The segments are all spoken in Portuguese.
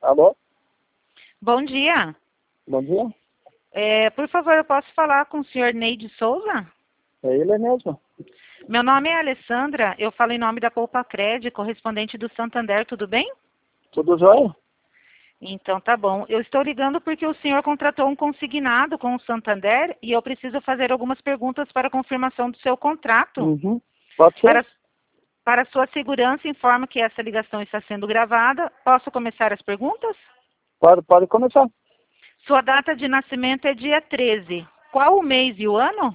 Alô? Bom dia. Bom dia. Por favor, eu posso falar com o senhor Neide Souza? É ele mesmo. Meu nome é Alessandra, eu falo em nome da Poupa Cred, correspondente do Santander, tudo bem? Tudo jóia? Então tá bom. Eu estou ligando porque o senhor contratou um consignado com o Santander e eu preciso fazer algumas perguntas para confirmação do seu contrato. Uhum. Pode ser? Para sua segurança, informo que essa ligação está sendo gravada. Posso começar as perguntas? Pode começar. Sua data de nascimento é dia 13. Qual o mês e o ano?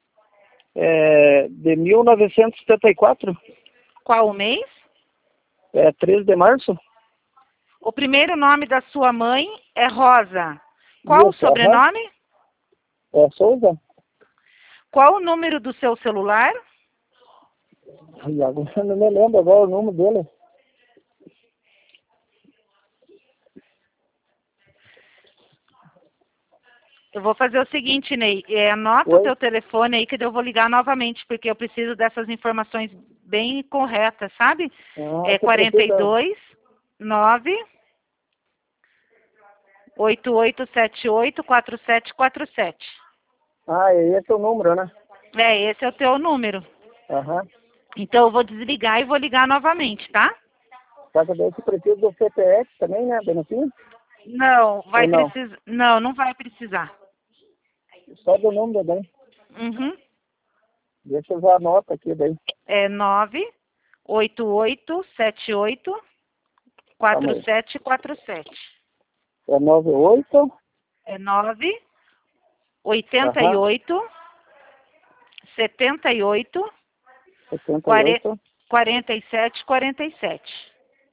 De 1974, Qual o mês? 13 de março. O primeiro nome da sua mãe é Rosa. Qual o Isso, aham. sobrenome? É Souza. Qual o número do seu celular? Ai, agora eu não me lembro agora o nome dele. Eu vou fazer o seguinte, Ney. Anota o Oi? teu telefone aí que eu vou ligar novamente, porque eu preciso dessas informações bem corretas, sabe? É Você precisa... 42 9 8878 4747. Esse é o número, né? Esse é o teu número. Aham. Então eu vou desligar e vou ligar novamente, tá? Só que daí você precisa do CPF também, né, Benetinho? Não, Ou vai não? precisar. Não, não vai precisar. Só do número daí. Uhum. Deixa eu já anota aqui daí. É 98878 Calma aí. 4747. É 98. É 9 Aham. 88 78 78. 47 47.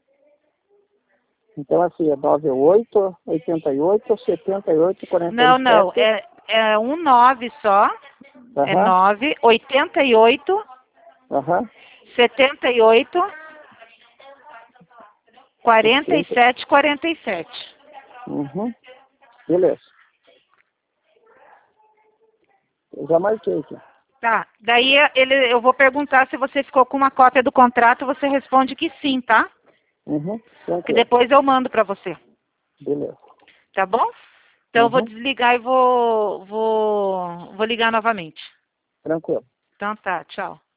Então, assim, é 98, 88, 78, Não, não, 47. é um 9 só. É Aham, 9 88 aham. 78 70. 47 47. Uhum. Beleza. Eu já marquei aqui. Tá. Daí eu vou perguntar se você ficou com uma cópia do contrato, você responde que sim, tá? Uhum. Que Tranquilo. depois eu mando para você. Beleza. Tá bom? Então eu vou Uhum. desligar e vou ligar novamente. Tranquilo. Então tá, tchau.